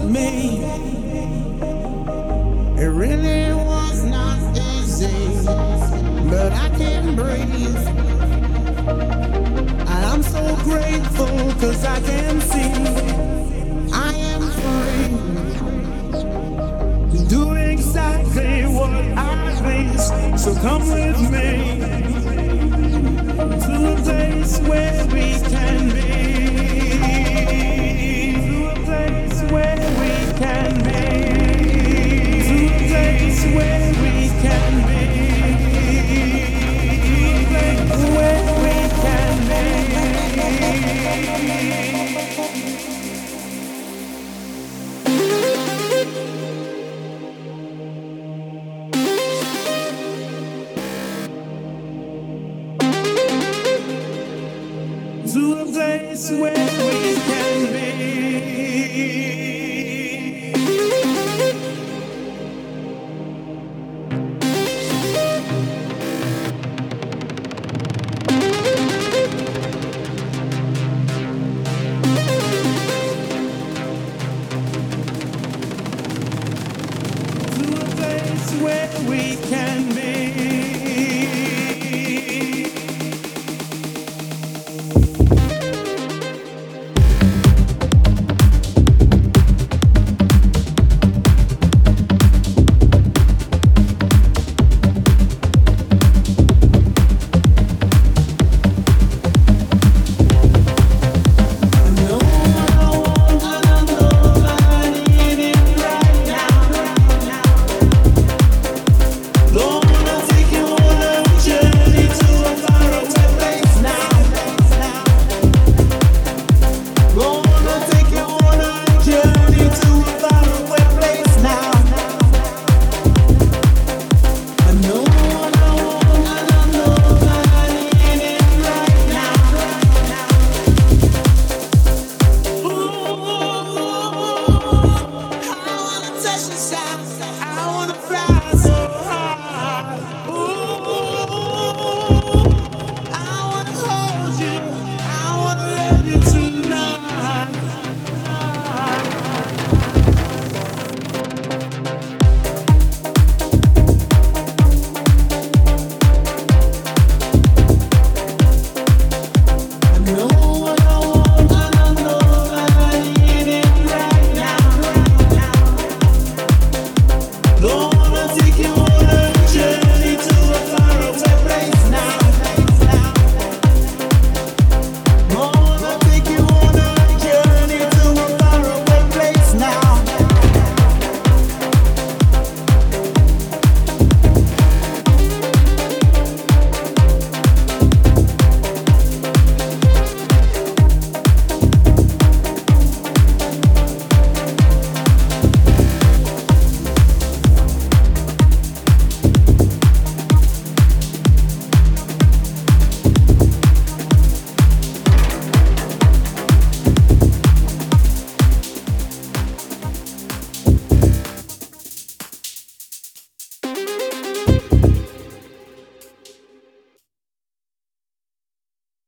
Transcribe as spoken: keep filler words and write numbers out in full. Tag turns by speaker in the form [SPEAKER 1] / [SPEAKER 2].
[SPEAKER 1] me. It really was not easy, but I can breathe. And I'm so grateful cause I can see I am free to do exactly what I please. So come with me to a place where we can be. To a place where we can be. To a place where we can be. To a place where we can be. To a place where we can be. To a place where we can be.